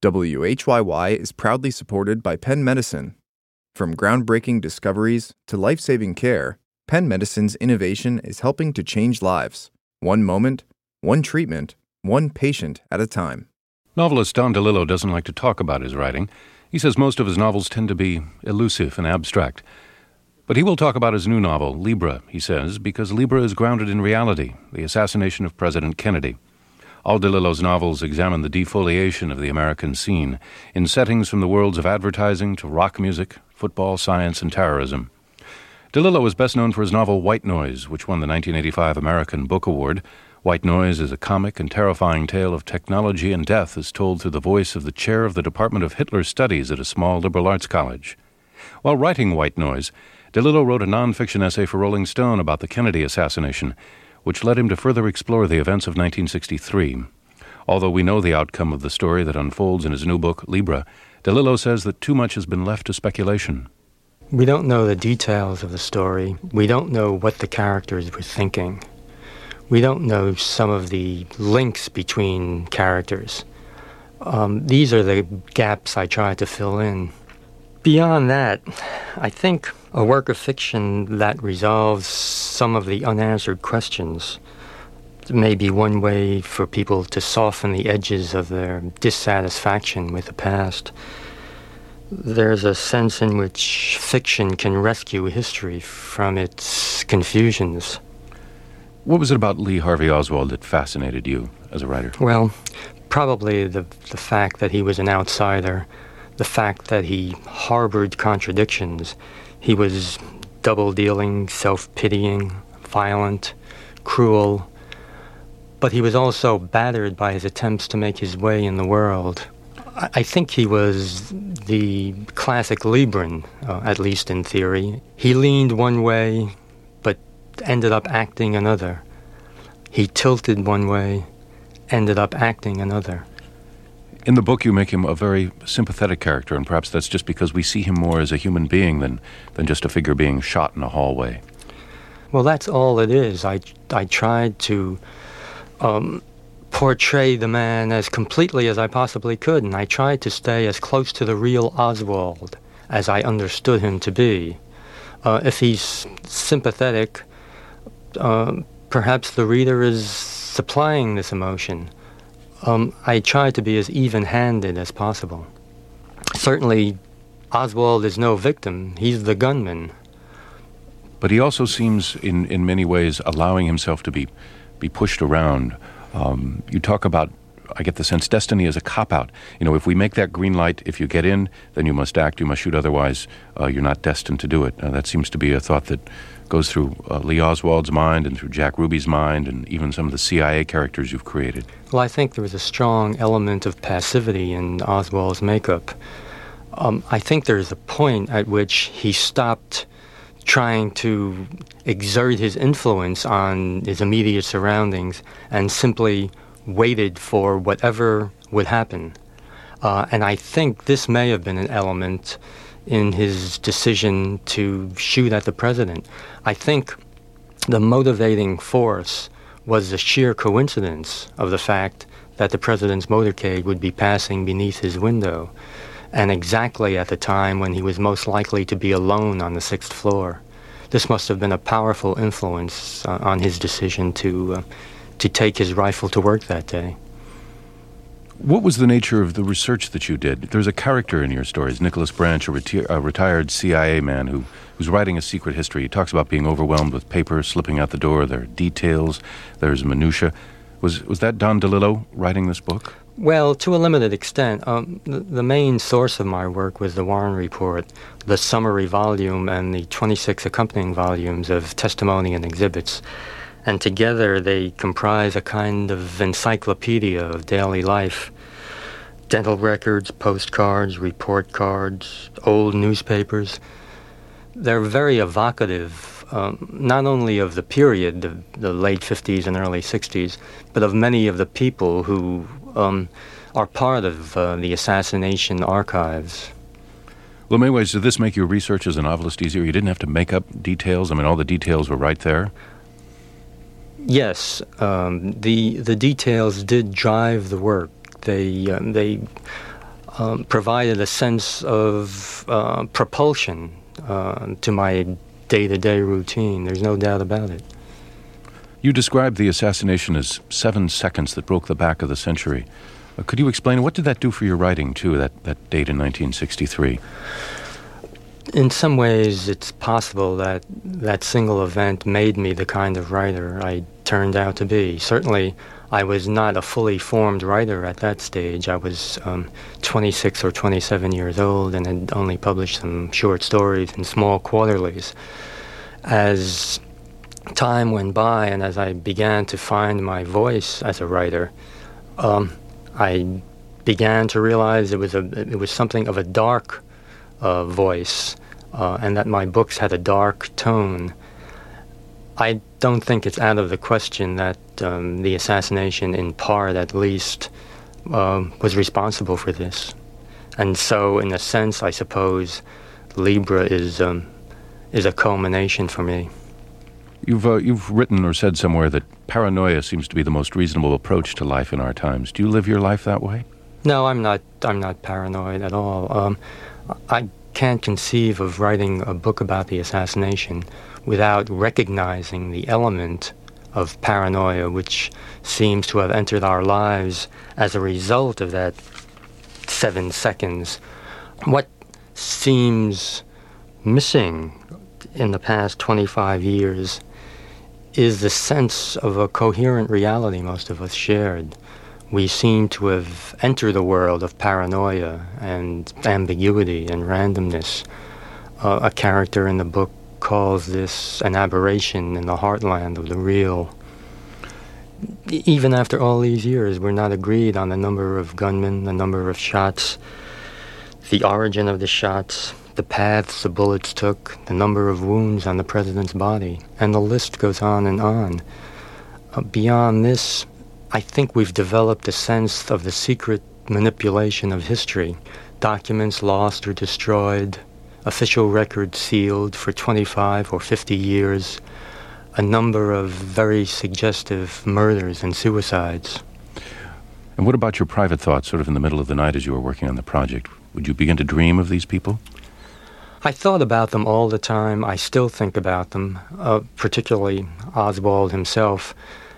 WHYY is proudly supported by Penn Medicine. From groundbreaking discoveries to life-saving care, Penn Medicine's innovation is helping to change lives. One moment, one treatment, one patient at a time. Novelist Don DeLillo doesn't like to talk about his writing. He says most of his novels tend to be elusive and abstract. But he will talk about his new novel, Libra, he says, because Libra is grounded in reality, the assassination of President Kennedy. All DeLillo's novels examine the defoliation of the American scene in settings from the worlds of advertising to rock music, football, science, and terrorism. DeLillo is best known for his novel White Noise, which won the 1985 American Book Award. White Noise is a comic and terrifying tale of technology and death as told through the voice of the chair of the Department of Hitler Studies at a small liberal arts college. While writing White Noise, DeLillo wrote a nonfiction essay for Rolling Stone about the Kennedy assassination, which led him to further explore the events of 1963. Although we know the outcome of the story that unfolds in his new book, Libra, DeLillo says that too much has been left to speculation. We don't know the details of the story. We don't know what the characters were thinking. We don't know some of the links between characters. These are the gaps I tried to fill in. Beyond that, I think a work of fiction that resolves some of the unanswered questions may be one way for people to soften the edges of their dissatisfaction with the past. There's a sense in which fiction can rescue history from its confusions. What was it about Lee Harvey Oswald that fascinated you as a writer? Well, probably the fact that he was an outsider, the fact that he harbored contradictions. He was double-dealing, self-pitying, violent, cruel, but he was also battered by his attempts to make his way in the world. I think he was the classic Libran, at least in theory. He leaned one way, but ended up acting another. He tilted one way, ended up acting another. In the book, you make him a very sympathetic character, and perhaps that's just because we see him more as a human being than just a figure being shot in a hallway. Well, that's all it is. I tried to portray the man as completely as I possibly could, and I tried to stay as close to the real Oswald as I understood him to be. If he's sympathetic, perhaps the reader is supplying this emotion. I tried to be as even-handed as possible. Certainly, Oswald is no victim. He's the gunman. But he also seems, in many ways, allowing himself to be pushed around. You talk about, I get the sense, destiny is a cop-out. You know, if we make that green light, if you get in, then you must act, you must shoot, otherwise you're not destined to do it. That seems to be a thought that goes through Lee Oswald's mind and through Jack Ruby's mind and even some of the CIA characters you've created. Well, I think there was a strong element of passivity in Oswald's makeup. I think there's a point at which he stopped trying to exert his influence on his immediate surroundings and simply waited for whatever would happen. And I think this may have been an element in his decision to shoot at the president. I think the motivating force was the sheer coincidence of the fact that the president's motorcade would be passing beneath his window, and exactly at the time when he was most likely to be alone on the 6th floor. This must have been a powerful influence on his decision to take his rifle to work that day. What was the nature of the research that you did? There's a character in your stories, Nicholas Branch, a retired CIA man who's writing a secret history. He talks about being overwhelmed with paper slipping out the door. There are details. There's minutia. Was that Don DeLillo writing this book? Well, to a limited extent. The main source of my work was the Warren Report, the summary volume, and the 26 accompanying volumes of testimony and exhibits. And together they comprise a kind of encyclopedia of daily life. Dental records, postcards, report cards, old newspapers. They're very evocative, not only of the period, the late 50s and early 60s, but of many of the people who are part of the assassination archives. Well, in many ways, did this make your research as a novelist easier? You didn't have to make up details? I mean, all the details were right there? Yes, the details did drive the work. They provided a sense of propulsion to my day-to-day routine. There's no doubt about it. You described the assassination as 7 seconds that broke the back of the century. Could you explain, what did that do for your writing, too, that date in 1963? In some ways, it's possible that that single event made me the kind of writer I turned out to be. Certainly, I was not a fully formed writer at that stage. I was 26 or 27 years old and had only published some short stories in small quarterlies. As time went by and as I began to find my voice as a writer, I began to realize it was something of a dark voice, and that my books had a dark tone. I don't think it's out of the question that the assassination, in part at least, was responsible for this. And so, in a sense, I suppose, Libra is a culmination for me. You've written or said somewhere that paranoia seems to be the most reasonable approach to life in our times. Do you live your life that way? No, I'm not paranoid at all. I can't conceive of writing a book about the assassination without recognizing the element of paranoia which seems to have entered our lives as a result of that 7 seconds. What seems missing in the past 25 years is the sense of a coherent reality most of us shared. We seem to have entered a world of paranoia and ambiguity and randomness. A character in the book calls this an aberration in the heartland of the real. Even after all these years, we're not agreed on the number of gunmen, the number of shots, the origin of the shots, the paths the bullets took, the number of wounds on the president's body, and the list goes on and on. Beyond this, I think we've developed a sense of the secret manipulation of history. Documents lost or destroyed, official records sealed for 25 or 50 years, a number of very suggestive murders and suicides. And what about your private thoughts sort of in the middle of the night as you were working on the project? Would you begin to dream of these people? I thought about them all the time. I still think about them, particularly Oswald himself.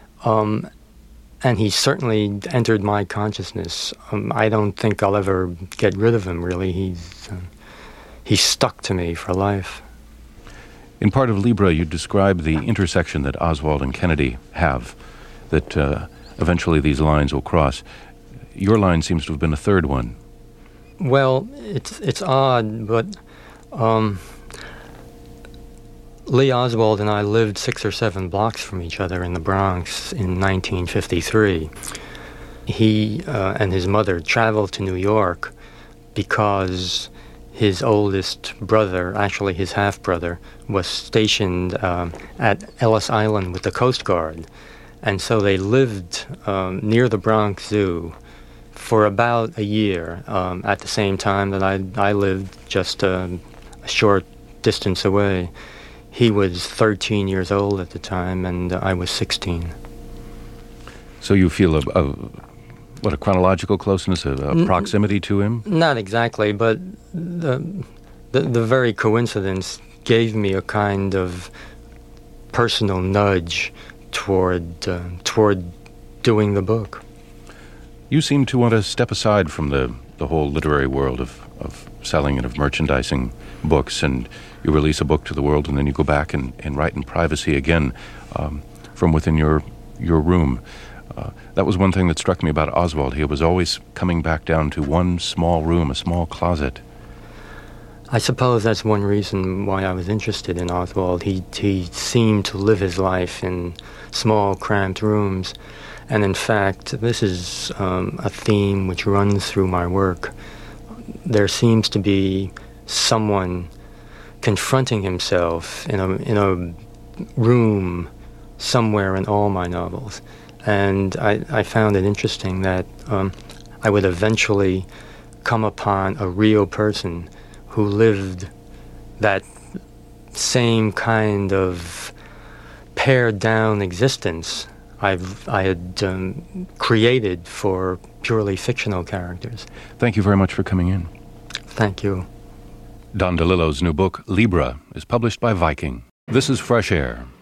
And he certainly entered my consciousness. I don't think I'll ever get rid of him, really. He's stuck to me for life. In part of Libra, you describe the intersection that Oswald and Kennedy have, that eventually these lines will cross. Your line seems to have been a third one. Well, it's odd, but Lee Oswald and I lived 6 or 7 blocks from each other in the Bronx in 1953. He and his mother traveled to New York because his oldest brother, actually his half-brother, was stationed at Ellis Island with the Coast Guard. And so they lived near the Bronx Zoo for about a year, at the same time that I lived just a short distance away. He was 13 years old at the time, and I was 16. So you feel a chronological closeness, a proximity to him? Not exactly, but the very coincidence gave me a kind of personal nudge toward doing the book. You seem to want to step aside from the whole literary world of selling and of merchandising books, and you release a book to the world, and then you go back and write in privacy again from within your room. That was one thing that struck me about Oswald. He was always coming back down to one small room, a small closet. I suppose that's one reason why I was interested in Oswald. He seemed to live his life in small, cramped rooms. And in fact, this is a theme which runs through my work. There seems to be someone confronting himself in a room somewhere in all my novels. And I found it interesting that I would eventually come upon a real person who lived that same kind of pared-down existence I had created for purely fictional characters. Thank you very much for coming in. Thank you. Don DeLillo's new book, Libra, is published by Viking. This is Fresh Air.